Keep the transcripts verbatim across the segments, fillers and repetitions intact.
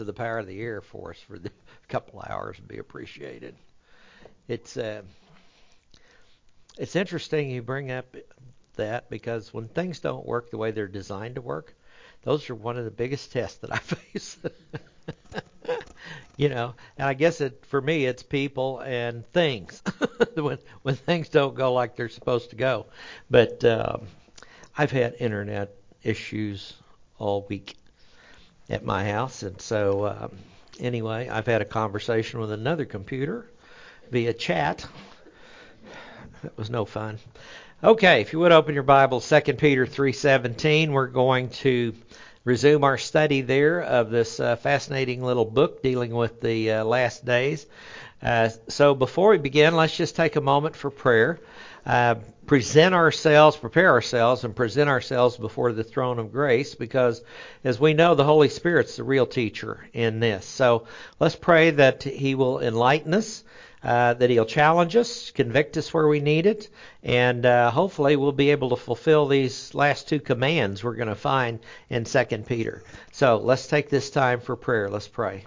to the power of the air for us for the couple of hours would be appreciated. It's uh, it's interesting you bring up that because when things don't work the way they're designed to work, those are one of the biggest tests that I face. you know, and I guess it for me it's people and things when when things don't go like they're supposed to go. But um, I've had internet issues all week at my house, and so um, anyway, I've had a conversation with another computer via chat. That was no fun. Okay, if you would open your Bible, Second Peter three seventeen, we're going to resume our study there of this uh, fascinating little book dealing with the uh, last days. Uh, so before we begin, let's just take a moment for prayer. Uh, present ourselves, prepare ourselves, and present ourselves before the throne of grace, because as we know, the Holy Spirit's the real teacher in this. So let's pray that He will enlighten us, uh, that He'll challenge us, convict us where we need it, and uh, hopefully we'll be able to fulfill these last two commands we're going to find in Second Peter. So let's take this time for prayer. Let's pray.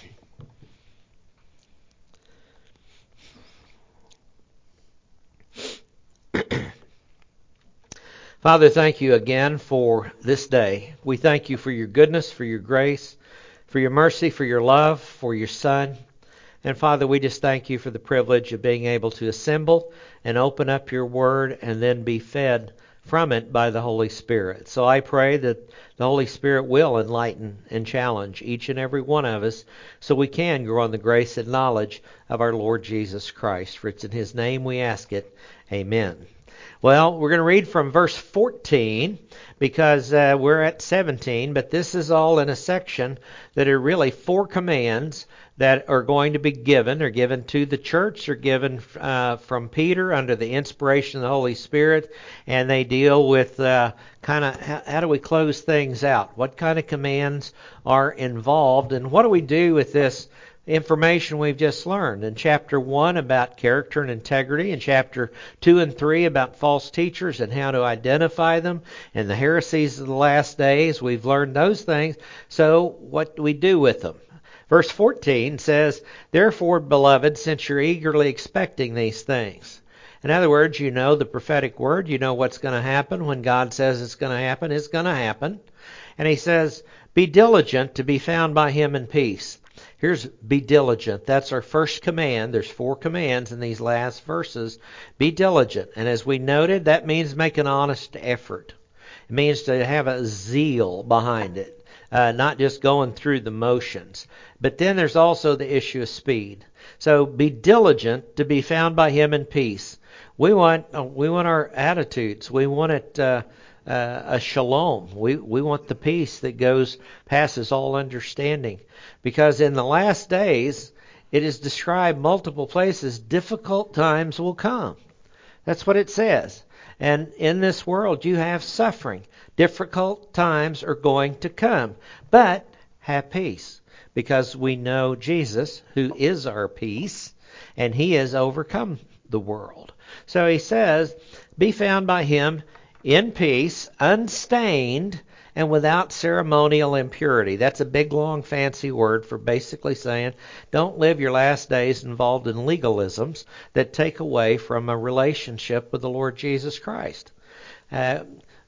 Father, thank you again for this day. We thank you for your goodness, for your grace, for your mercy, for your love, for your Son. And Father, we just thank you for the privilege of being able to assemble and open up your word and then be fed from it by the Holy Spirit. So I pray that the Holy Spirit will enlighten and challenge each and every one of us so we can grow in the grace and knowledge of our Lord Jesus Christ. For it's in His name we ask it. Amen. Well, we're going to read from verse fourteen because uh, we're at seventeen, but this is all in a section that are really four commands that are going to be given. They're given to the church. They're given uh, from Peter under the inspiration of the Holy Spirit, and they deal with uh, kind of how, how do we close things out? What kind of commands are involved, and what do we do with this information we've just learned? In chapter one about character and integrity, in chapter two and three about false teachers and how to identify them, and the heresies of the last days, we've learned those things. So what do we do with them? Verse fourteen says, "Therefore, beloved, since you're eagerly expecting these things." In other words, you know the prophetic word, you know what's going to happen. When God says it's going to happen, it's going to happen. And He says, "Be diligent to be found by Him in peace." Here's be diligent. That's our first command. There's four commands in these last verses. Be diligent. And as we noted, that means make an honest effort. It means to have a zeal behind it, uh, not just going through the motions. But then there's also the issue of speed. So be diligent to be found by Him in peace. We want uh, we want our attitudes. We want it uh, uh, a shalom. We we want the peace that goes passes all understanding. Because in the last days, it is described multiple places, difficult times will come. That's what it says. And in this world, you have suffering. Difficult times are going to come. But have peace. Because we know Jesus, who is our peace, and He has overcome the world. So He says, be found by Him in peace, unstained, and without ceremonial impurity. That's a big, long, fancy word for basically saying don't live your last days involved in legalisms that take away from a relationship with the Lord Jesus Christ. Uh,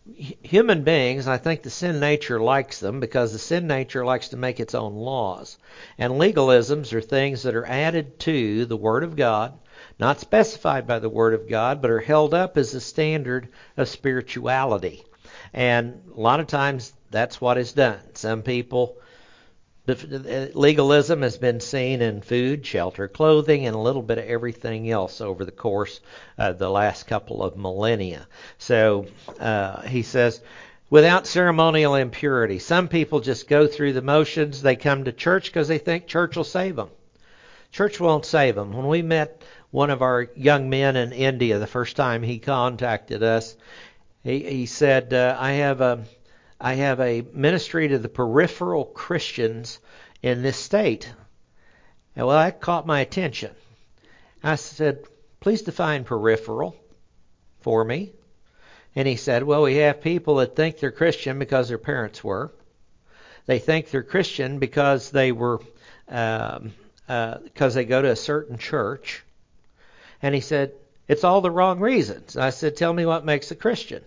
human beings, I think the sin nature likes them because the sin nature likes to make its own laws. And legalisms are things that are added to the Word of God, not specified by the Word of God, but are held up as a standard of spirituality. And a lot of times that's what is done. Some people, legalism has been seen in food, shelter, clothing, and a little bit of everything else over the course of the last couple of millennia. So uh, he says, without ceremonial impurity. Some people just go through the motions. They come to church because they think church will save them. Church won't save them. When we met one of our young men in India the first time he contacted us, He, he said, uh, I have a, I have a ministry to the peripheral Christians in this state. And well, that caught my attention. I said, please define peripheral for me. And he said, well, we have people that think they're Christian because their parents were. they think they're Christian because they were um, uh, because they go to a certain church. And he said, it's all the wrong reasons. I said, tell me what makes a Christian.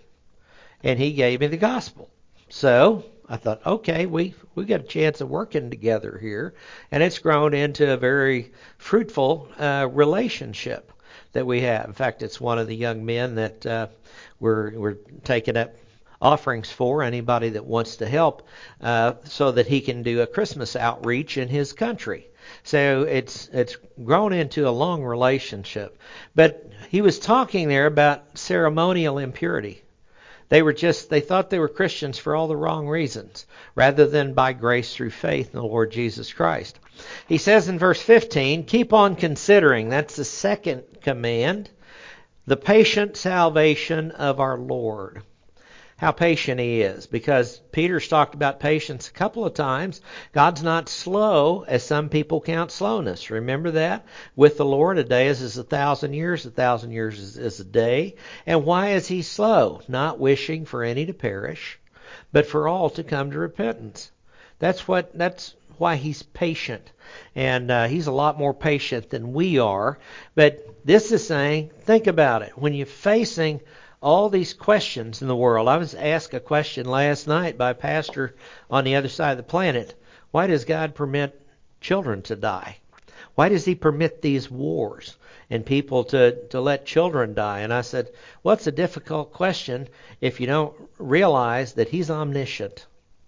And he gave me the gospel. So I thought, okay, we we got a chance of working together here, and it's grown into a very fruitful uh, relationship that we have. In fact, it's one of the young men that uh, we're we're taking up offerings for, anybody that wants to help, uh, so that he can do a Christmas outreach in his country. So it's it's grown into a long relationship. But he was talking there about ceremonial impurity. They were just, they thought they were Christians for all the wrong reasons, rather than by grace through faith in the Lord Jesus Christ. He says in verse fifteen, keep on considering, that's the second command, the patient salvation of our Lord. How patient he is, because Peter's talked about patience a couple of times. God's not slow, as some people count slowness. Remember that? With the Lord, a day is as a thousand years, a thousand years is, is a day. And why is he slow? Not wishing for any to perish, but for all to come to repentance. That's what. That's why he's patient. And uh, he's a lot more patient than we are. But this is saying, think about it. When you're facing all these questions in the world. I was asked a question last night by a pastor on the other side of the planet. Why does God permit children to die? Why does he permit these wars and people to, to let children die? And I said, well, it's a difficult question if you don't realize that he's omniscient.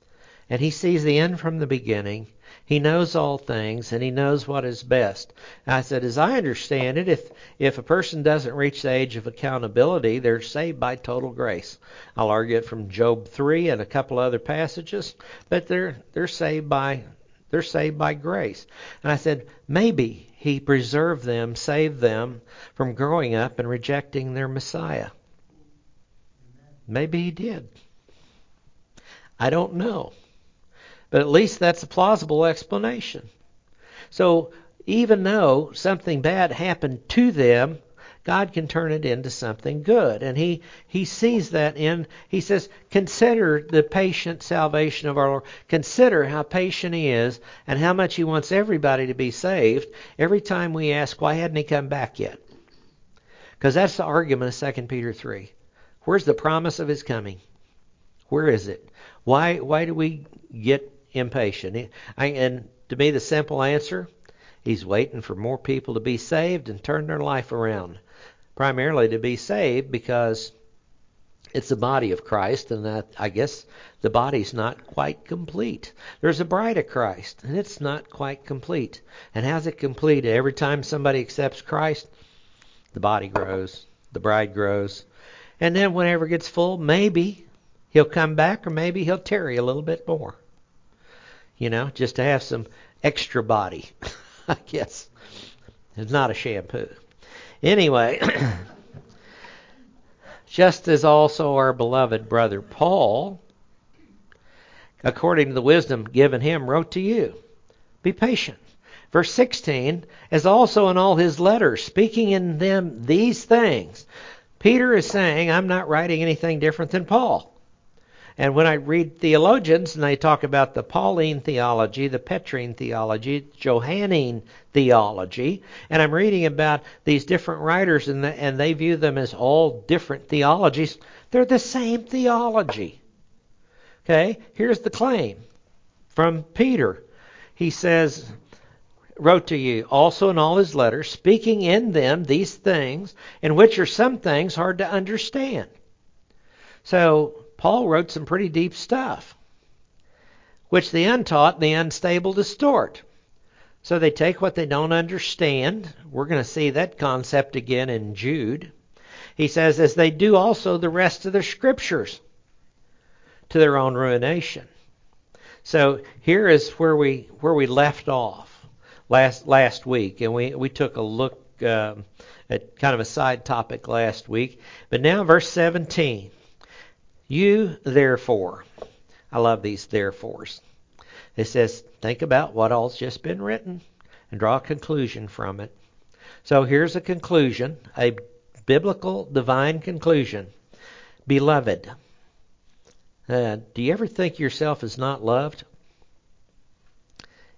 And he sees the end from the beginning. He knows all things, and he knows what is best. And I said, as I understand it, if if a person doesn't reach the age of accountability, they're saved by total grace. I'll argue it from Job three and a couple other passages, but they're they're saved by they're saved by grace. And I said, maybe he preserved them, saved them from growing up and rejecting their Messiah. Maybe he did. I don't know. But at least that's a plausible explanation. So even though something bad happened to them, God can turn it into something good. And he, he sees that in, he says, consider the patient salvation of our Lord. Consider how patient he is and how much he wants everybody to be saved every time we ask, why hadn't he come back yet? Because that's the argument of Second Peter three. Where's the promise of his coming? Where is it? Why, why do we get impatient? I, and to me, the simple answer, he's waiting for more people to be saved and turn their life around. Primarily to be saved because it's the body of Christ, and that I guess the body's not quite complete. There's a bride of Christ, and it's not quite complete. And how's it complete? Every time somebody accepts Christ, the body grows, the bride grows. And then whenever it gets full, maybe he'll come back, or maybe he'll tarry a little bit more. You know, just to have some extra body, I guess. It's not a shampoo. Anyway, just as also our beloved brother Paul, according to the wisdom given him, wrote to you, be patient. Verse sixteen, as also in all his letters, speaking in them these things. Peter is saying, I'm not writing anything different than Paul. And when I read theologians, and they talk about the Pauline theology, the Petrine theology, Johannine theology, and I'm reading about these different writers, and, the, and they view them as all different theologies, they're the same theology. Okay, here's the claim from Peter. He says, wrote to you also in all his letters, speaking in them these things, in which are some things hard to understand. So Paul wrote some pretty deep stuff, which the untaught and the unstable distort. So they take what they don't understand. We're going to see that concept again in Jude. He says, as they do also the rest of the scriptures, to their own ruination. So here is where we where we left off last last week, and we we took a look uh, at kind of a side topic last week. But now verse seventeen. You, therefore, I love these therefores. It says, think about what all's just been written and draw a conclusion from it. So here's a conclusion, a biblical divine conclusion. Beloved, uh, do you ever think yourself is not loved?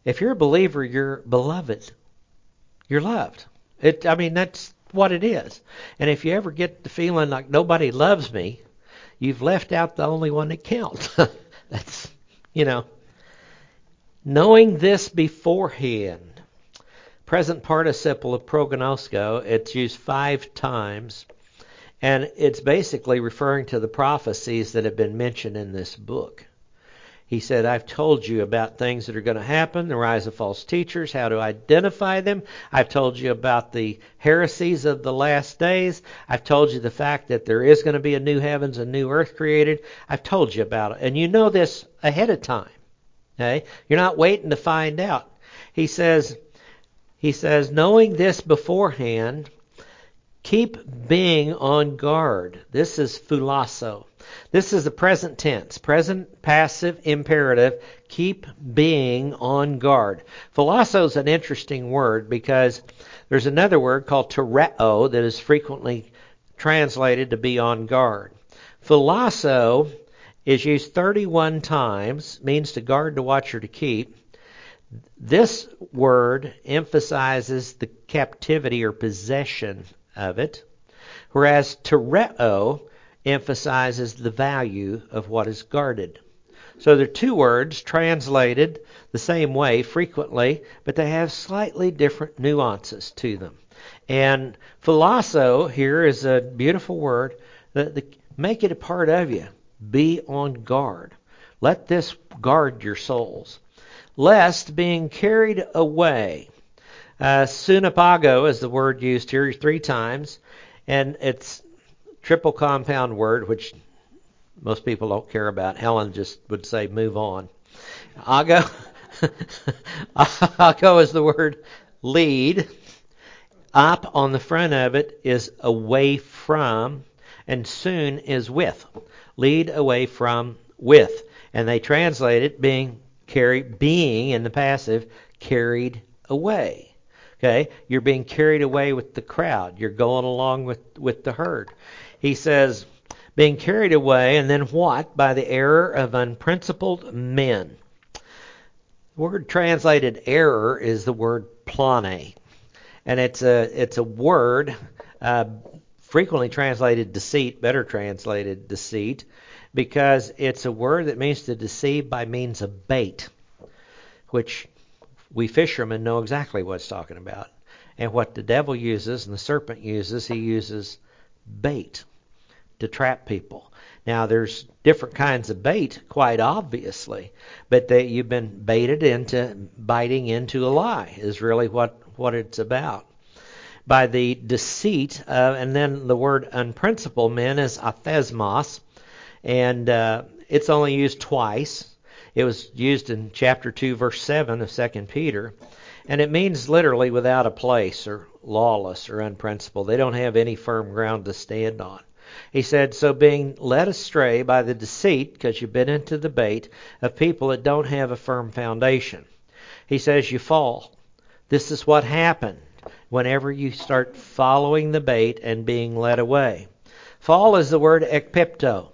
If you're a believer, you're beloved. You're loved. It, I mean, that's what it is. And if you ever get the feeling like nobody loves me, you've left out the only one that counts. That's, you know. Knowing this beforehand. Present participle of prognosko, it's used five times. And it's basically referring to the prophecies that have been mentioned in this book. He said, I've told you about things that are going to happen, the rise of false teachers, how to identify them. I've told you about the heresies of the last days. I've told you the fact that there is going to be a new heavens and new earth created. I've told you about it. And you know this ahead of time. Okay? You're not waiting to find out. He says, he says, knowing this beforehand, keep being on guard. This is phulasso. This is the present tense, present passive imperative. Keep being on guard. Phulasso is an interesting word because there's another word called tereo that is frequently translated to be on guard. Phulasso is used thirty-one times, means to guard, to watch, or to keep. This word emphasizes the captivity or possession of it, whereas tereo emphasizes the value of what is guarded. So they're two words translated the same way frequently, but they have slightly different nuances to them. And phulasso here is a beautiful word. that the, Make it a part of you. Be on guard. Let this guard your souls. Lest being carried away. Uh, sunapago is the word used here three times, and it's triple compound word, which most people don't care about. Helen just would say, move on. Ago, ago is the word lead. Up on the front of it is away from, and soon is with. Lead, away from, with. And they translate it being carried, being in the passive, carried away. Okay, you're being carried away with the crowd. You're going along with, with the herd. He says, being carried away, and then what? By the error of unprincipled men. The word translated error is the word plane. And it's a, it's a word uh, frequently translated deceit, better translated deceit, because it's a word that means to deceive by means of bait, which we fishermen know exactly what it's talking about. And what the devil uses and the serpent uses, he uses bait to trap people. Now, there's different kinds of bait, quite obviously, but that you've been baited into biting into a lie is really what, what it's about. By the deceit, uh, and then the word unprincipled men is athesmos, and uh, it's only used twice. It was used in chapter two, verse seven of Second Peter, and it means literally without a place or lawless or unprincipled. They don't have any firm ground to stand on. He said, so being led astray by the deceit, because you've been into the bait, of people that don't have a firm foundation. He says you fall. This is what happened whenever you start following the bait and being led away. Fall is the word ekpipto,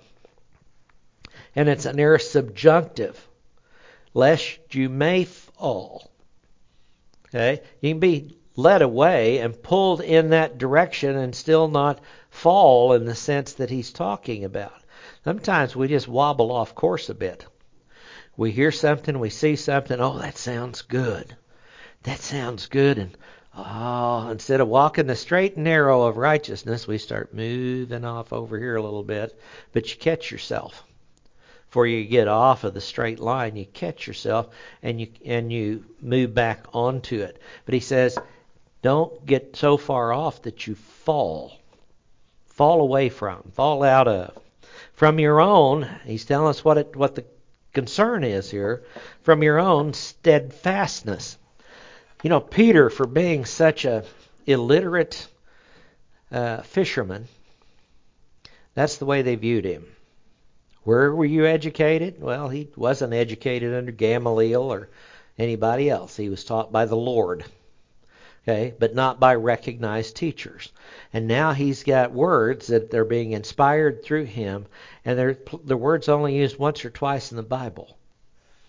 and it's an aorist subjunctive. Lest you may fall. Okay? You can be led away and pulled in that direction and still not fall in the sense that he's talking about. Sometimes we just wobble off course a bit. We hear something, we see something, oh, that sounds good. That sounds good. And oh, instead of walking the straight and narrow of righteousness, we start moving off over here a little bit. But you catch yourself. Before you get off of the straight line, you catch yourself and you and you move back onto it. But he says, don't get so far off that you fall. Fall away from, fall out of. From your own, he's telling us what it, what the concern is here, from your own steadfastness. You know, Peter, for being such a illiterate uh, fisherman, that's the way they viewed him. Where were you educated? Well, he wasn't educated under Gamaliel or anybody else. He was taught by the Lord, okay, but not by recognized teachers. And now he's got words that they're being inspired through him, and they're, the words only used once or twice in the Bible.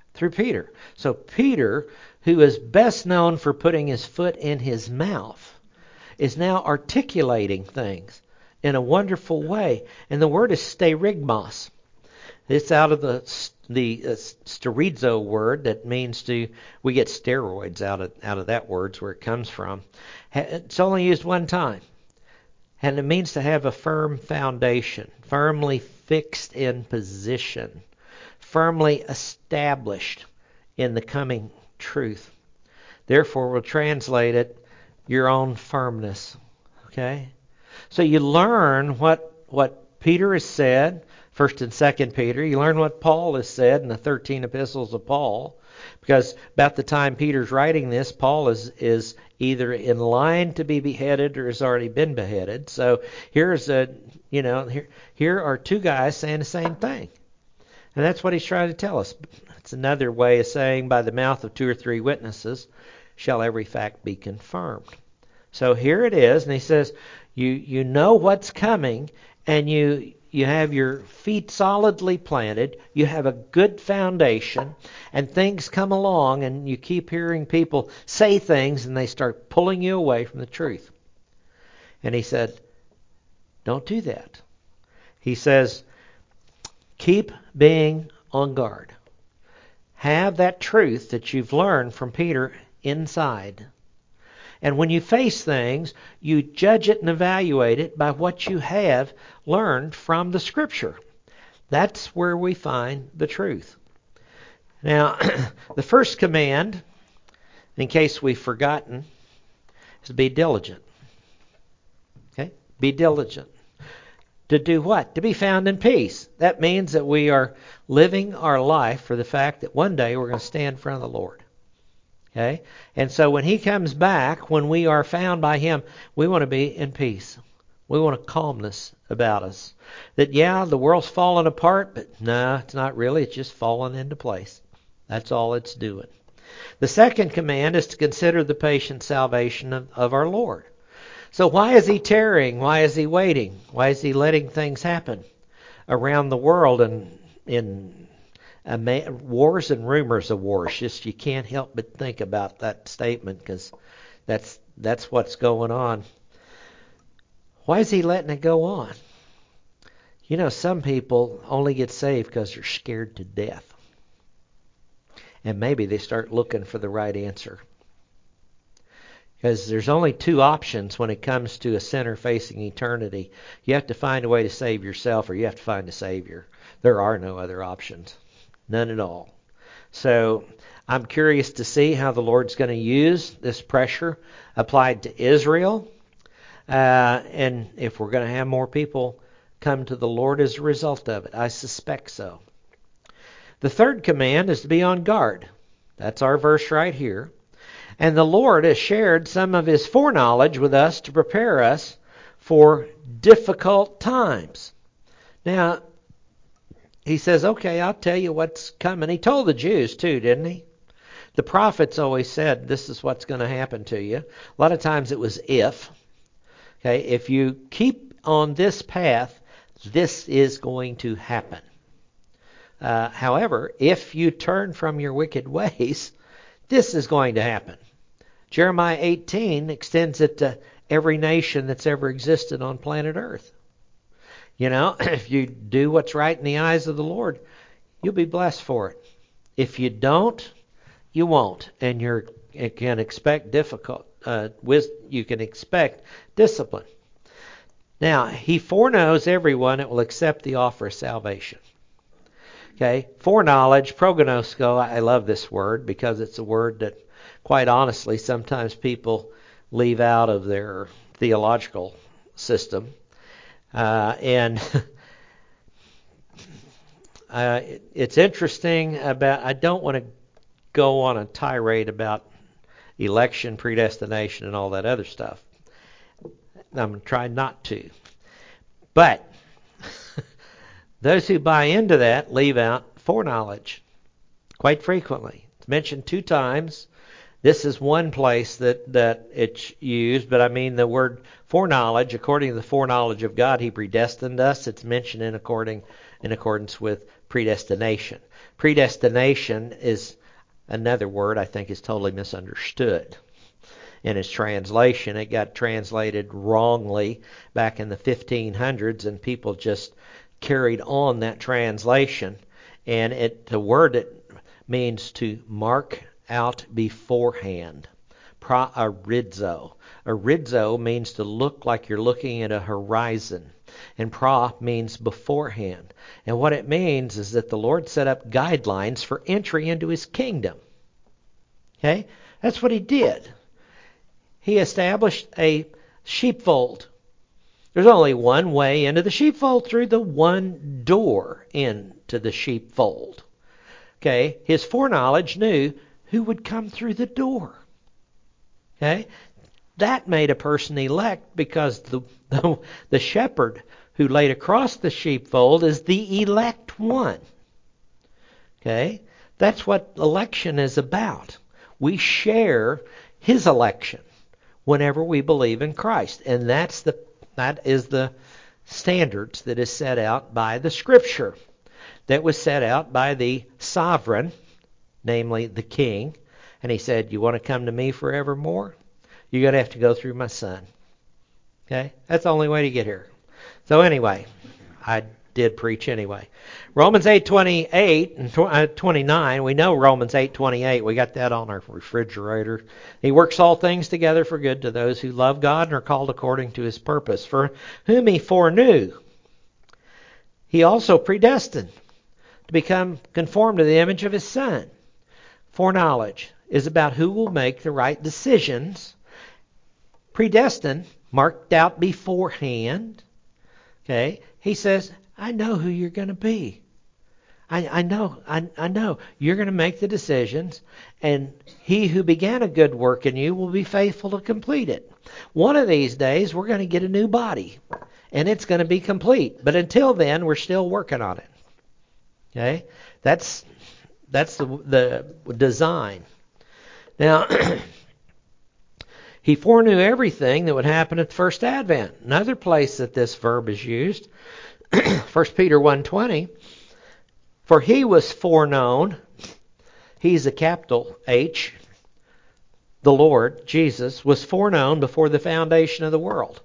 Through Peter. So Peter, who is best known for putting his foot in his mouth, is now articulating things in a wonderful way. And the word is sterigmos. It's out of the the uh, sterizo word that means to, we get steroids out of out of that word's where it comes from. It's only used one time. And it means to have a firm foundation, firmly fixed in position, firmly established in the coming truth. Therefore, we'll translate it, your own firmness. Okay? So you learn what what Peter has said, First and Second Peter. You learn what Paul has said in the thirteen epistles of Paul. Because about the time Peter's writing this, Paul is, is either in line to be beheaded or has already been beheaded. So here's a, you know, here, here are two guys saying the same thing. And that's what he's trying to tell us. It's another way of saying, by the mouth of two or three witnesses shall every fact be confirmed. So here it is, and he says, you you know what's coming, and you you have your feet solidly planted, you have a good foundation, and things come along, and you keep hearing people say things, and they start pulling you away from the truth. And he said, don't do that. He says, keep being on guard. Have that truth that you've learned from Peter inside. And when you face things, you judge it and evaluate it by what you have learned from the Scripture. That's where we find the truth. Now, the first command, in case we've forgotten, is to be diligent. Okay? Be diligent. To do what? To be found in peace. That means that we are living our life for the fact that one day we're going to stand in front of the Lord. Okay? And so when He comes back, when we are found by Him, we want to be in peace. We want a calmness about us. That, yeah, the world's falling apart, but no, it's not really. It's just falling into place. That's all it's doing. The second command is to consider the patient salvation of, of our Lord. So why is He tarrying? Why is He waiting? Why is He letting things happen around the world and in uh, wars and rumors of wars? Just you can't help but think about that statement because that's that's what's going on. Why is He letting it go on? You know, some people only get saved because they're scared to death. And maybe they start looking for the right answer. Because there's only two options when it comes to a sinner facing eternity. You have to find a way to save yourself, or you have to find a Savior. There are no other options. None at all. So I'm curious to see how the Lord's going to use this pressure applied to Israel. Uh, and if we're going to have more people come to the Lord as a result of it. I suspect so. The third command is to be on guard. That's our verse right here. And the Lord has shared some of His foreknowledge with us to prepare us for difficult times. Now, He says, okay, I'll tell you what's coming. He told the Jews too, didn't He? The prophets always said, this is what's going to happen to you. A lot of times it was if. Okay, if you keep on this path, this is going to happen. Uh, however, if you turn from your wicked ways, this is going to happen. Jeremiah eighteen extends it to every nation that's ever existed on planet Earth. You know, if you do what's right in the eyes of the Lord, you'll be blessed for it. If you don't, you won't, and you're, you can expect difficult. Uh, with you can expect discipline. Now, He foreknows everyone that will accept the offer of salvation. Okay, foreknowledge, prognosko. I love this word because it's a word that, quite honestly, sometimes people leave out of their theological system. Uh, and uh, it's interesting about, I don't want to go on a tirade about election, predestination, and all that other stuff. I'm trying not to. But those who buy into that leave out foreknowledge quite frequently. It's mentioned two times. This is one place that, that it's used, but I mean the word foreknowledge, according to the foreknowledge of God, He predestined us. It's mentioned in according in accordance with predestination. Predestination is another word I think is totally misunderstood in its translation. It got translated wrongly back in the fifteen hundreds, and people just carried on that translation. And it the word it means to mark out beforehand. Pra-arizo. Arizo means to look like you're looking at a horizon. And pra means beforehand. And what it means is that the Lord set up guidelines for entry into His kingdom. Okay? That's what He did. He established a sheepfold. There's only one way into the sheepfold, through the one door into the sheepfold. Okay? His foreknowledge knew who would come through the door. Okay? That made a person elect, because the, the, the shepherd who laid across the sheepfold is the elect one. Okay? That's what election is about. We share His election whenever we believe in Christ. And that's the that is the standards that is set out by the Scripture. That was set out by the sovereign, namely the king. And he said, you want to come to me forevermore? You're going to have to go through my son. Okay? That's the only way to get here. So anyway, I did preach anyway. Romans eight twenty-eight and twenty-nine. We know Romans eight twenty-eight. We got that on our refrigerator. He works all things together for good to those who love God and are called according to His purpose. For whom He foreknew, He also predestined to become conformed to the image of His Son. Foreknowledge is about who will make the right decisions. Predestined, marked out beforehand. Okay? He says, I know who you're going to be. I, I know, I, I know. You're going to make the decisions, and He who began a good work in you will be faithful to complete it. One of these days, we're going to get a new body, and it's going to be complete. But until then, we're still working on it. Okay? That's that's the, the design. Now, He foreknew everything that would happen at the first advent. Another place that this verb is used, First Peter one twenty, for He was foreknown, He's a capital H, the Lord, Jesus, was foreknown before the foundation of the world.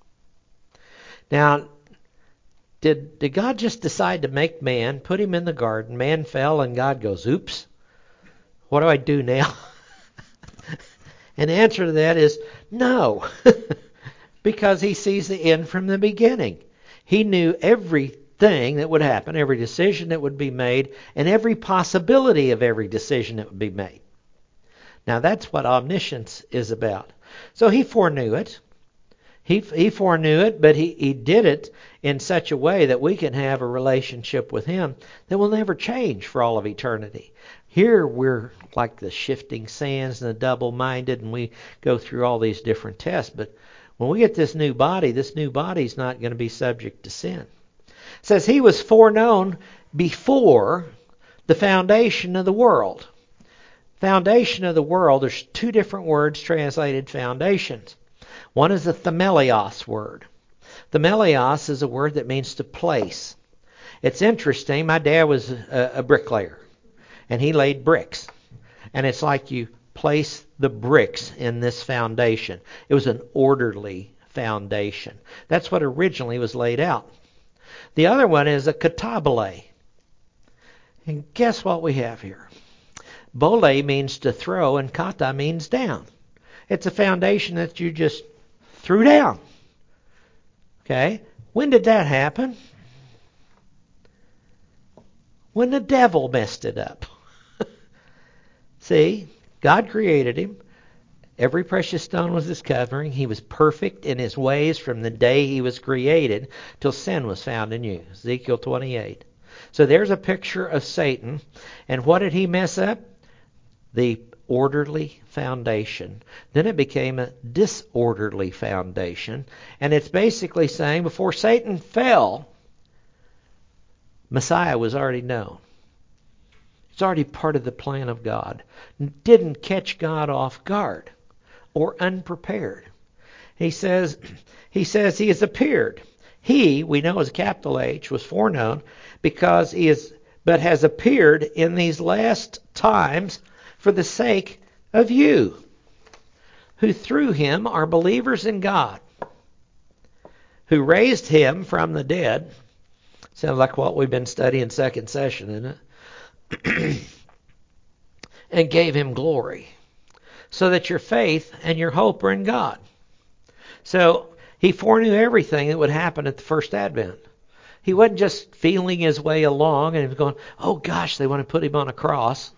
Now, did, did God just decide to make man, put him in the garden, man fell, and God goes, oops, what do I do now? And the answer to that is no, because He sees the end from the beginning. He knew everything that would happen, every decision that would be made, and every possibility of every decision that would be made. Now that's what omniscience is about. So He foreknew it. He, he foreknew it, but he, he did it in such a way that we can have a relationship with Him that will never change for all of eternity. Here we're like the shifting sands and the double-minded, and we go through all these different tests. But when we get this new body, this new body is not going to be subject to sin. It says He was foreknown before the foundation of the world. Foundation of the world, there's two different words translated foundations. One is the themelios word. Themelios is a word that means to place. It's interesting. My dad was a, a bricklayer, and he laid bricks. And it's like you place the bricks in this foundation. It was an orderly foundation. That's what originally was laid out. The other one is a katabole. And guess what we have here? Bole means to throw, and kata means down. It's a foundation that you just threw down. Okay? When did that happen? When the devil messed it up. See, God created him. Every precious stone was his covering. He was perfect in his ways from the day he was created till sin was found in you. Ezekiel twenty-eight. So there's a picture of Satan. And what did he mess up? The orderly foundation. Then it became a disorderly foundation. And it's basically saying before Satan fell, Messiah was already known. It's already part of the plan of God. Didn't catch God off guard or unprepared. He says, he says he has appeared. He, we know as capital H, was foreknown because he has but has appeared in these last times for the sake of you, who through him are believers in God, who raised him from the dead. Sounds like what we've been studying second session, isn't it? And gave him glory, so that your faith and your hope are in God. So he foreknew everything that would happen at the first advent. He wasn't just feeling his way along and he was going, oh gosh, they want to put him on a cross.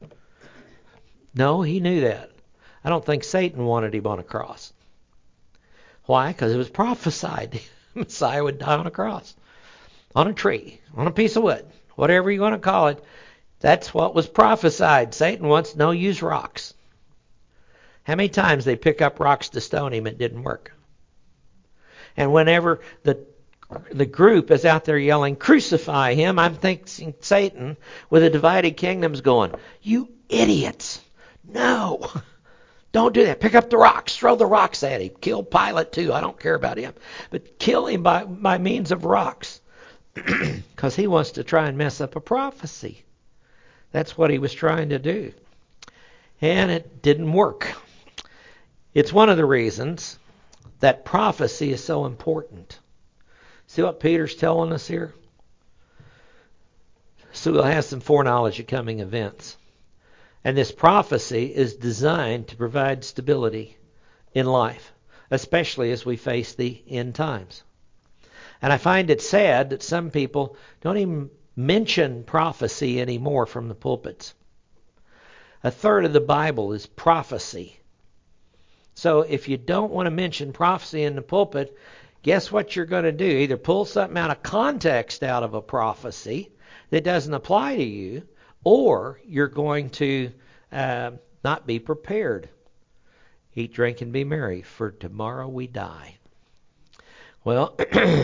No, he knew that. I don't think Satan wanted him on a cross. Why? Because it was prophesied. Messiah would die on a cross, on a tree, on a piece of wood, whatever you want to call it. That's what was prophesied. Satan wants no use rocks. How many times they pick up rocks to stone him, it didn't work. And whenever the the group is out there yelling, crucify him, I'm thinking Satan with the divided kingdoms going, you idiots, no, don't do that. Pick up the rocks, throw the rocks at him. Kill Pilate too, I don't care about him. But kill him by, by means of rocks. Because he wants to try and mess up a prophecy. That's what he was trying to do. And it didn't work. It's one of the reasons that prophecy is so important. See what Peter's telling us here? So we'll have some foreknowledge of coming events. And this prophecy is designed to provide stability in life, especially as we face the end times. And I find it sad that some people don't even mention prophecy anymore from the pulpits. A third of the Bible is prophecy. So if you don't want to mention prophecy in the pulpit, guess what you're going to do? Either pull something out of context out of a prophecy that doesn't apply to you, or you're going to uh, not be prepared. Eat, drink, and be merry, for tomorrow we die. Well,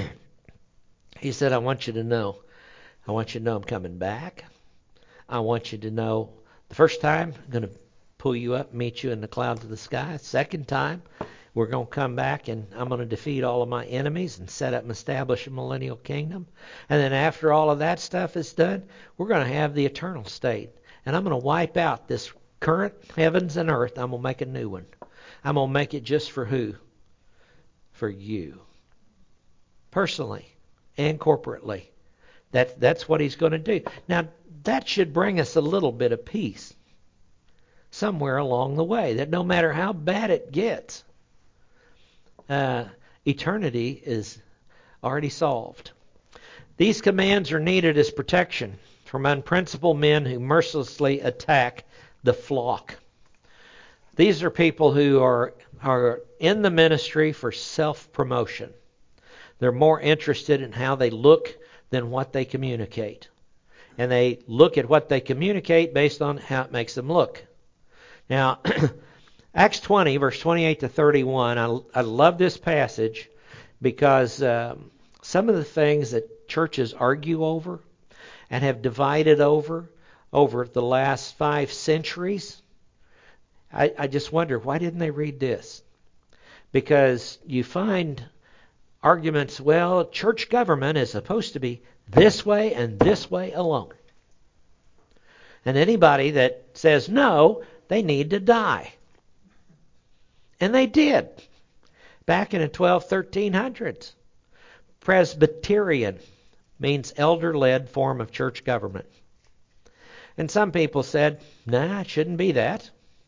he said, I want you to know. I want you to know I'm coming back. I want you to know the first time I'm going to pull you up, meet you in the clouds of the sky. Second time, we're going to come back and I'm going to defeat all of my enemies and set up and establish a millennial kingdom. And then after all of that stuff is done, we're going to have the eternal state. And I'm going to wipe out this current heavens and earth. I'm going to make a new one. I'm going to make it just for who? For you. Personally and corporately. That, that's what he's going to do. Now, that should bring us a little bit of peace somewhere along the way, that no matter how bad it gets, uh, eternity is already solved. These commands are needed as protection from unprincipled men who mercilessly attack the flock. These are people who are, are in the ministry for self-promotion. They're more interested in how they look than what they communicate. And they look at what they communicate based on how it makes them look. Now, Acts twenty, verse twenty-eight to thirty-one, I, I love this passage because um, some of the things that churches argue over and have divided over over the last five centuries, I, I just wonder, why didn't they read this? Because you find arguments, well, church government is supposed to be this way and this way alone. And anybody that says no, they need to die. And they did. Back in the twelve, thirteen hundreds. Presbyterian means elder-led form of church government. And some people said, nah, it shouldn't be that.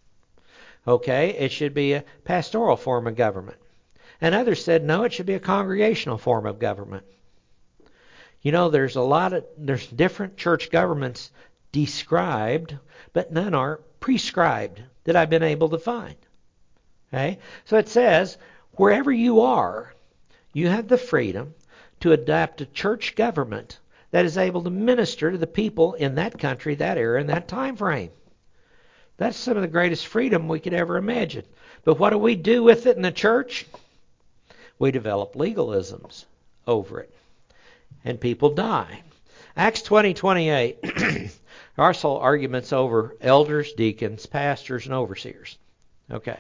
Okay, it should be a pastoral form of government. And others said, no, it should be a congregational form of government. You know, there's a lot of, there's different church governments described, but none are prescribed that I've been able to find. Okay? So it says, wherever you are, you have the freedom to adapt a church government that is able to minister to the people in that country, that era, and that time frame. That's some of the greatest freedom we could ever imagine. But what do we do with it in the church? We develop legalisms over it. And people die. Acts twenty, twenty-eight. There are also arguments over elders, deacons, pastors, and overseers. Okay.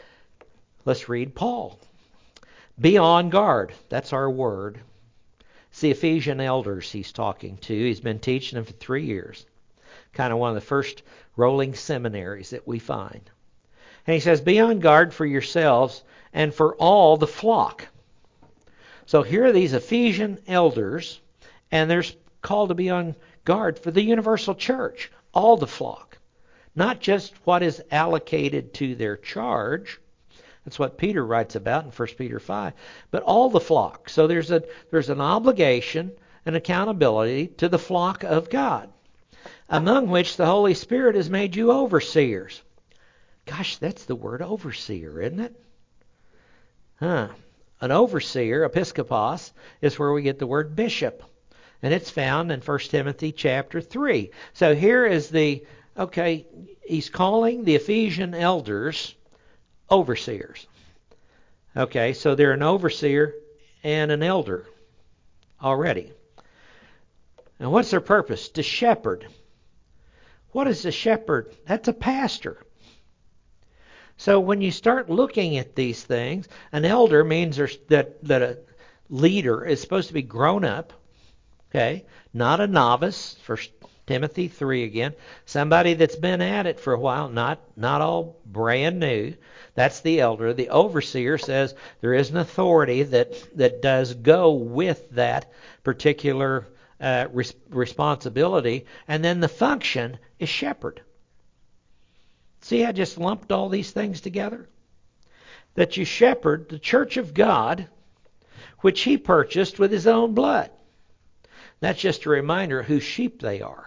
Let's read Paul. Be on guard. That's our word. It's the Ephesian elders he's talking to. He's been teaching them for three years. Kind of one of the first rolling seminaries that we find. And he says, be on guard for yourselves and for all the flock. So here are these Ephesian elders, and they're called to be on guard for the universal church, all the flock. Not just what is allocated to their charge. That's what Peter writes about in First Peter five. But all the flock. So there's a there's an obligation and accountability to the flock of God, among which the Holy Spirit has made you overseers. Gosh, that's the word overseer, isn't it? Huh. An overseer, episkopos, is where we get the word bishop. And it's found in First Timothy chapter three. So here is the, okay, he's calling the Ephesian elders overseers. Okay, so they're an overseer and an elder already. And what's their purpose? To shepherd. What is a shepherd? That's a pastor. So when you start looking at these things, an elder means that, that a leader is supposed to be grown up, okay, not a novice. First Timothy three again. Somebody that's been at it for a while, not not all brand new. That's the elder. The overseer says there is an authority that, that does go with that particular uh, res- responsibility. And then the function is shepherd. See, I just lumped all these things together. That you shepherd the church of God, which he purchased with his own blood. That's just a reminder whose sheep they are.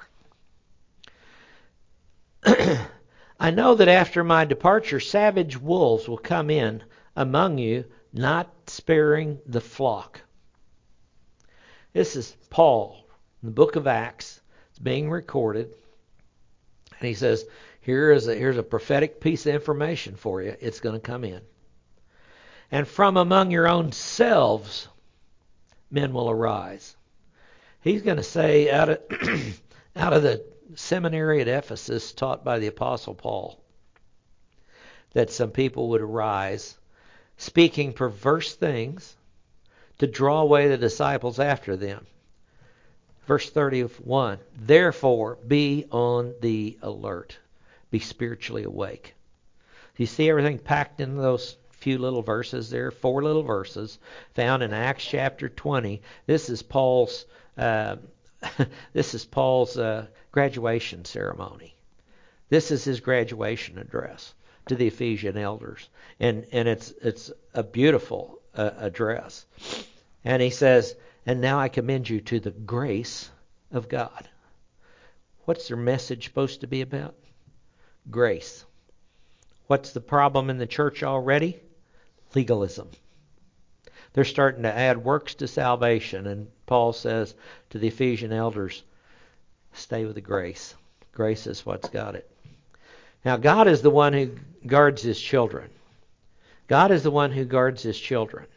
I know that after my departure, savage wolves will come in among you, not sparing the flock. This is Paul in the book of Acts. It's being recorded. And he says, Here is a, here's a prophetic piece of information for you. It's going to come in. And from among your own selves, men will arise. He's going to say out of, out of the seminary at Ephesus taught by the Apostle Paul that some people would arise speaking perverse things to draw away the disciples after them. Verse thirty-one, therefore be on the alert. Be spiritually awake. You see everything packed in those few little verses there, four little verses found in Acts chapter twenty. This is Paul's uh, this is Paul's uh, graduation ceremony. This is his graduation address to the Ephesian elders, and and it's it's a beautiful uh, address. And he says, "And now I commend you to the grace of God." What's their message supposed to be about? Grace. What's the problem in the church already? Legalism. They're starting to add works to salvation, and Paul says to the Ephesian elders, stay with the grace. Grace is what's got it. Now, God is the one who guards his children. God is the one who guards his children.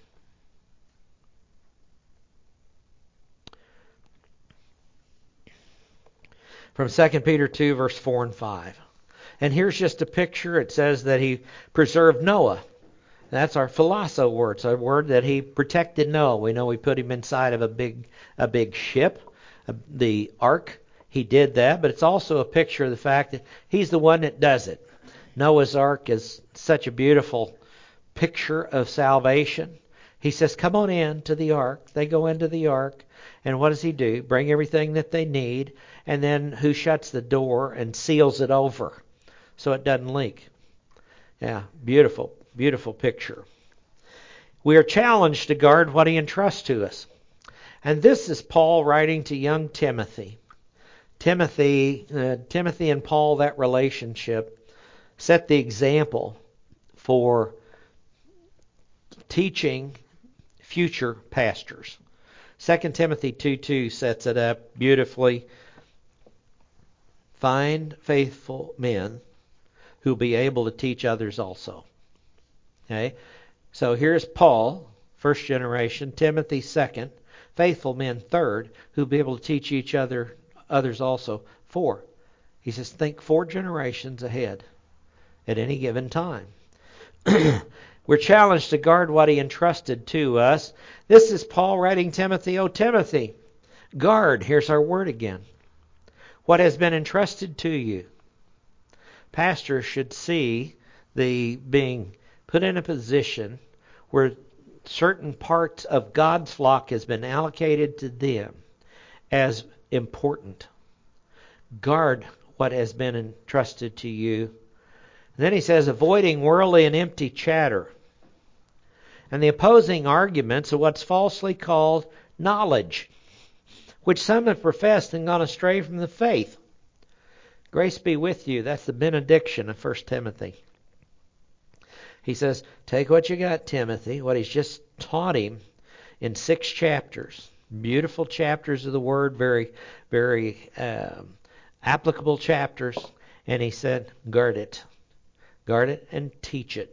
From Second Peter two, verse four and five. And here's just a picture. It says that he preserved Noah. That's our philoso word. It's a word that he protected Noah. We know we put him inside of a big a big ship, the ark. He did that, but it's also a picture of the fact that he's the one that does it. Noah's ark is such a beautiful picture of salvation. He says, come on in to the ark. They go into the ark, and what does he do? Bring everything that they need, and then who shuts the door and seals it over so it doesn't leak? Yeah, beautiful. Beautiful picture. We are challenged to guard what he entrusts to us. And this is Paul writing to young Timothy. Timothy, uh, Timothy and Paul, that relationship set the example for teaching future pastors. Second Timothy two two sets it up beautifully. Find faithful men who will be able to teach others also. Okay, so here's Paul, first generation, Timothy second, faithful men third, who'll be able to teach each other, others also four. He says, think four generations ahead at any given time. We're challenged to guard what he entrusted to us. This is Paul writing Timothy, O Timothy, guard, here's our word again, what has been entrusted to you. Pastors should see the being put in a position where certain parts of God's flock has been allocated to them as important. Guard what has been entrusted to you. And then he says, avoiding worldly and empty chatter and the opposing arguments of what's falsely called knowledge, which some have professed and gone astray from the faith. Grace be with you. That's the benediction of First Timothy. He says, take what you got, Timothy, what he's just taught him in six chapters. Beautiful chapters of the Word, very, very um, applicable chapters. And he said, guard it. Guard it and teach it.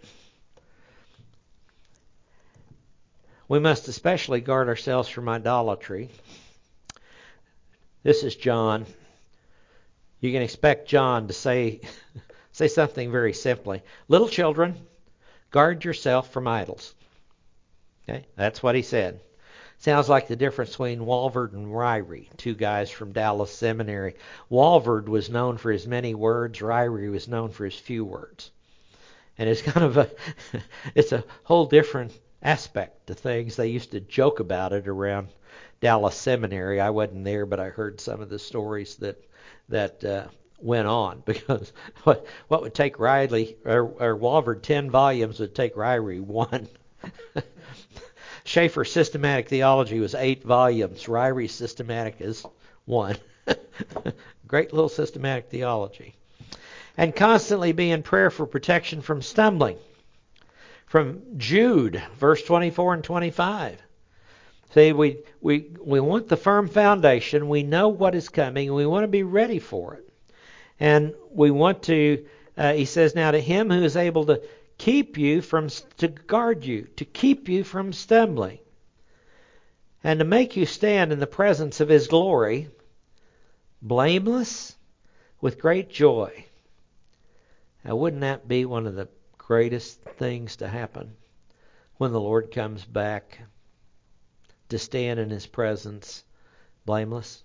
We must especially guard ourselves from idolatry. This is John. You can expect John to say, say something very simply. Little children, guard yourself from idols. Okay, that's what he said. Sounds like the difference between Walvoord and Ryrie, two guys from Dallas Seminary. Walvoord was known for his many words. Ryrie was known for his few words. And it's kind of a, it's a whole different aspect to things. They used to joke about it around Dallas Seminary. I wasn't there, but I heard some of the stories that that uh, went on. Because what what would take Riley or, or Walvoord ten volumes would take Ryrie one. Schaeffer's Systematic Theology was eight volumes. Ryrie's Systematic is one. Great little systematic theology. And constantly be in prayer for protection from stumbling. From Jude, verse twenty-four and twenty-five. See, we, we, we want the firm foundation. We know what is coming. And we want to be ready for it. And we want to, uh, he says, now to him who is able to keep you from, to guard you, to keep you from stumbling, and to make you stand in the presence of his glory, blameless, with great joy. Now, wouldn't that be one of the greatest things to happen when the Lord comes back, to stand in his presence, blameless?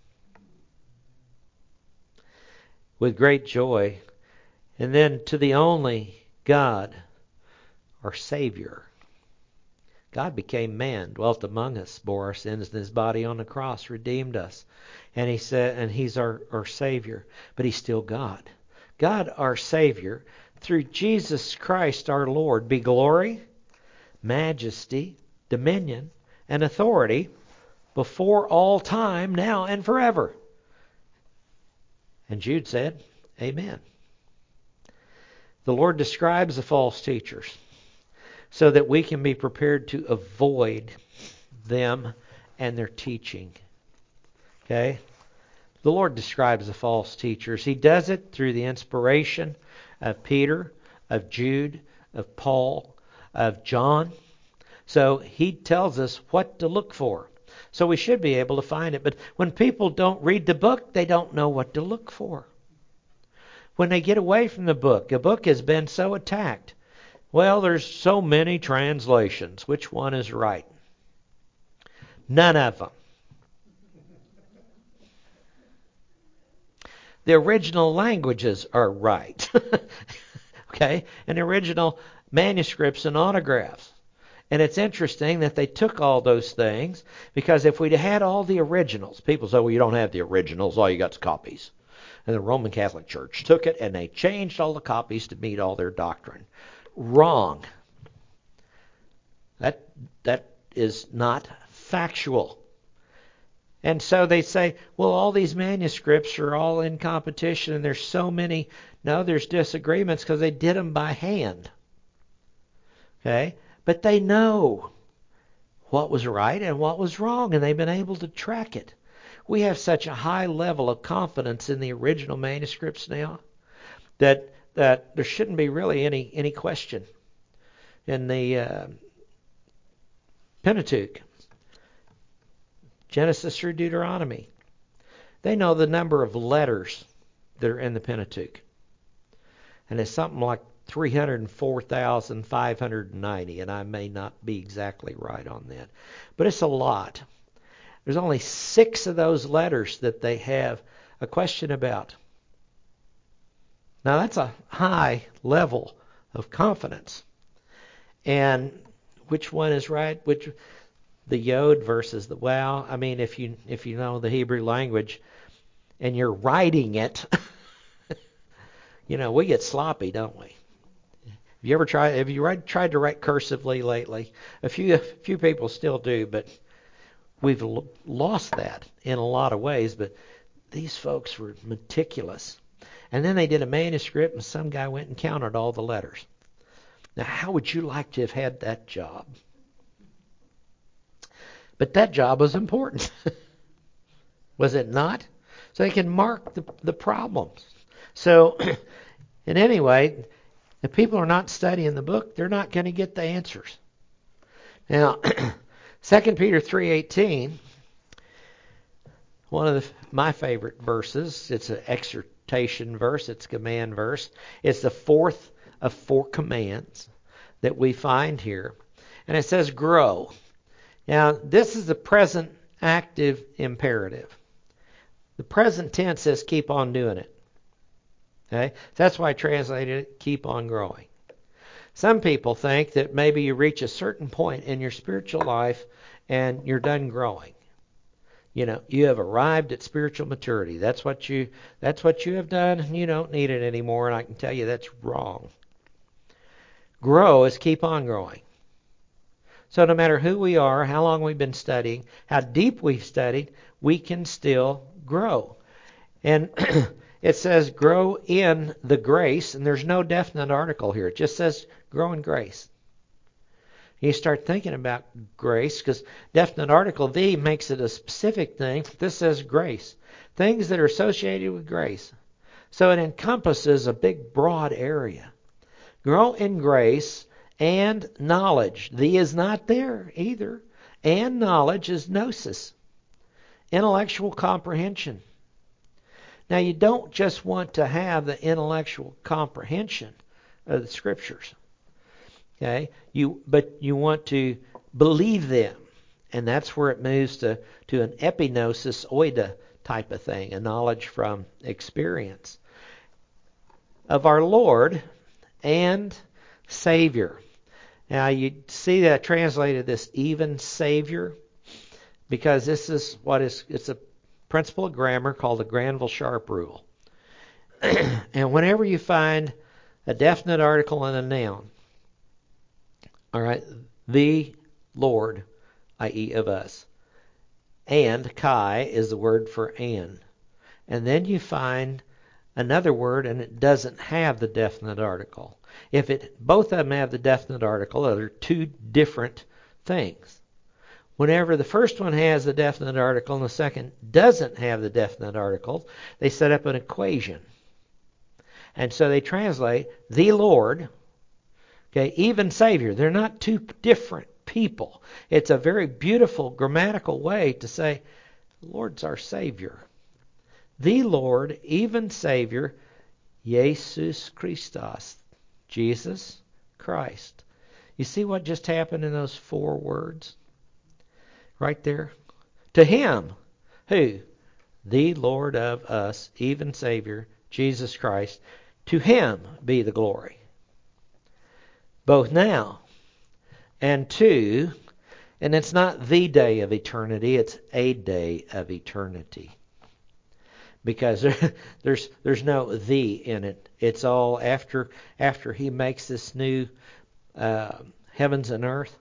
With great joy. And then to the only God, our Savior. God became man, dwelt among us, bore our sins in his body on the cross, redeemed us. And he said, and he's our, our Savior. But he's still God. God, our Savior, through Jesus Christ our Lord, be glory, majesty, dominion, and authority before all time, now and forever. And Jude said, amen. The Lord describes the false teachers so that we can be prepared to avoid them and their teaching. Okay? The Lord describes the false teachers. He does it through the inspiration of Peter, of Jude, of Paul, of John. So he tells us what to look for. So we should be able to find it. But when people don't read the book, they don't know what to look for. When they get away from the book, a book has been so attacked. Well, there's so many translations. Which one is right? None of them. The original languages are right. Okay? And the original manuscripts and autographs. And it's interesting that they took all those things, because if we'd had all the originals, people say, well, you don't have the originals, all you got is copies. And the Roman Catholic Church took it and they changed all the copies to meet all their doctrine. Wrong. That that is not factual. And so they say, well, all these manuscripts are all in competition and there's so many. No, there's disagreements because they did them by hand. Okay? But they know what was right and what was wrong, and they've been able to track it. We have such a high level of confidence in the original manuscripts now that that there shouldn't be really any, any question. In the uh, Pentateuch, Genesis through Deuteronomy, they know the number of letters that are in the Pentateuch. And it's something like three hundred four thousand five hundred ninety, and I may not be exactly right on that. But it's a lot. There's only six of those letters that they have a question about. Now that's a high level of confidence. And which one is right? Which the yod versus the waw? I mean, if you if you know the Hebrew language and you're writing it, you know, we get sloppy, don't we? Have you ever tried? Have you tried tried to write cursively lately? A few a few people still do, but we've l- lost that in a lot of ways. But these folks were meticulous. And then they did a manuscript, and some guy went and counted all the letters. Now, how would you like to have had that job? But that job was important. Was it not? So they can mark the, the problems. So, in any way, if people are not studying the book, they're not going to get the answers. Now, Second Peter three eighteen, one of the, my favorite verses, it's an exhortation verse, it's a command verse. It's the fourth of four commands that we find here. And it says grow. Now, this is the present active imperative. The present tense says keep on doing it. Okay? That's why I translated it, keep on growing. Some people think that maybe you reach a certain point in your spiritual life and you're done growing. You know, you have arrived at spiritual maturity. That's what you that's what you have done. You don't need it anymore, and I can tell you that's wrong. Grow is keep on growing. So no matter who we are, how long we've been studying, how deep we've studied, we can still grow. And it says grow in the grace, and there's no definite article here. It just says grow in grace. You start thinking about grace, because definite article the makes it a specific thing. This says grace. Things that are associated with grace. So it encompasses a big, broad area. Grow in grace and knowledge. The is not there either. And knowledge is gnosis. Intellectual comprehension. Now you don't just want to have the intellectual comprehension of the Scriptures. Okay, you but you want to believe them, and that's where it moves to, to an epignosis oida type of thing, a knowledge from experience of our Lord and Savior. Now you see that I translated this even Savior because this is what is it's a principle of grammar called the Granville-Sharp rule. And whenever you find a definite article and a noun, all right, the Lord, that is of us. And Kai is the word for and. And then you find another word and it doesn't have the definite article. If it both of them have the definite article, they're two different things. Whenever the first one has the definite article and the second doesn't have the definite article, they set up an equation. And so they translate the Lord. Okay, even Savior. They're not two different people. It's a very beautiful grammatical way to say, the Lord's our Savior. The Lord, even Savior, Jesus Christos. Jesus Christ. You see what just happened in those four words? Right there. To Him. Who? The Lord of us, even Savior, Jesus Christ. To Him be the glory. Both now and to, and it's not the day of eternity, it's a day of eternity. Because there, there's there's no the in it. It's all after after He makes this new uh, heavens and earth.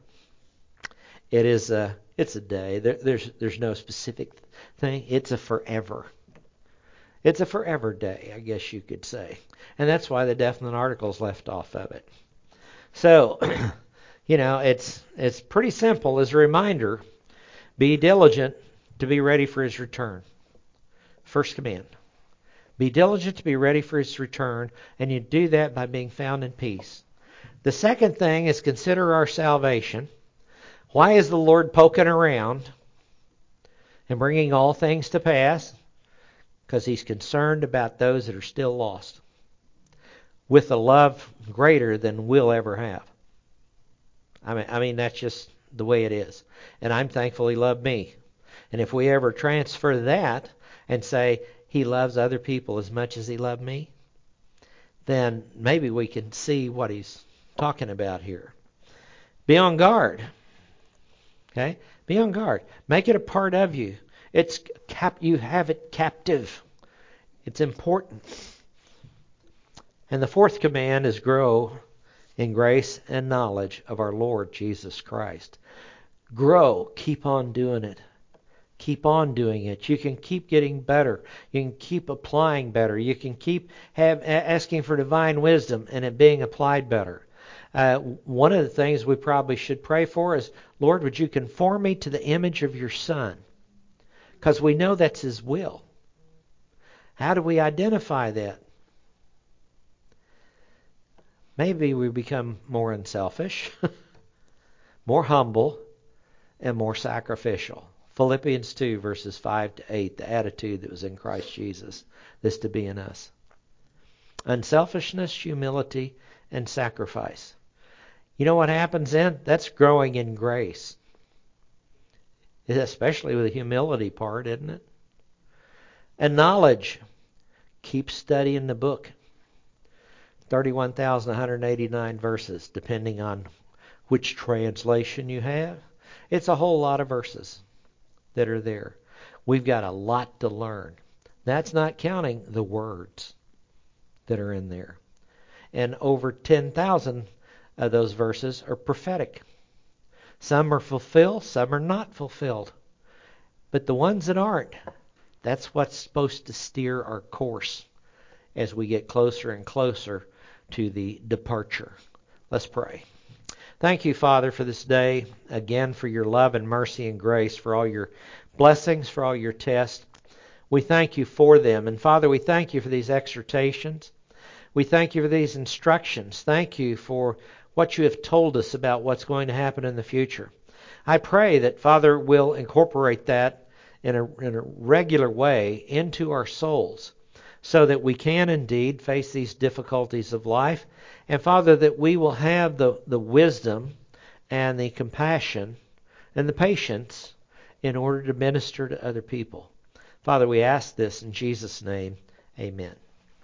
It is a it's a day. There, there's there's no specific thing. It's a forever. It's a forever day, I guess you could say, and that's why the definite article's left off of it. So, you know, it's it's pretty simple. As a reminder, be diligent to be ready for His return. First command. Be diligent to be ready for His return, and you do that by being found in peace. The second thing is consider our salvation. Why is the Lord poking around and bringing all things to pass? Because He's concerned about those that are still lost. with a love greater than we'll ever have. I mean, I mean that's just the way it is. And I'm thankful He loved me. And if we ever transfer that and say He loves other people as much as He loved me, then maybe we can see what He's talking about here. Be on guard. Okay? Be on guard. Make it a part of you. It's cap you have it captive. It's important. And the fourth command is grow in grace and knowledge of our Lord Jesus Christ. Grow. Keep on doing it. Keep on doing it. You can keep getting better. You can keep applying better. You can keep have, asking for divine wisdom and it being applied better. Uh, one of the things we probably should pray for is, Lord, would you conform me to the image of your Son? Because we know that's His will. How do we identify that? Maybe we become more unselfish, more humble, and more sacrificial. Philippians two, verses five to eight, the attitude that was in Christ Jesus, this to be in us. Unselfishness, humility, and sacrifice. You know what happens then? That's growing in grace. Especially with the humility part, isn't it? And knowledge. Keep studying the book. thirty-one thousand one hundred eighty-nine verses, depending on which translation you have. It's a whole lot of verses that are there. We've got a lot to learn. That's not counting the words that are in there. And over ten thousand of those verses are prophetic. Some are fulfilled, some are not fulfilled. But the ones that aren't, that's what's supposed to steer our course as we get closer and closer to the departure. Let's pray. Thank you, Father, for this day. Again, for your love and mercy and grace, for all your blessings, for all your tests. We thank you for them. And Father, we thank you for these exhortations. We thank you for these instructions. Thank you for what you have told us about what's going to happen in the future. I pray that, Father, we'll incorporate that in a, in a regular way into our souls so that we can indeed face these difficulties of life. And, Father, that we will have the, the wisdom and the compassion and the patience in order to minister to other people. Father, we ask this in Jesus' name. Amen.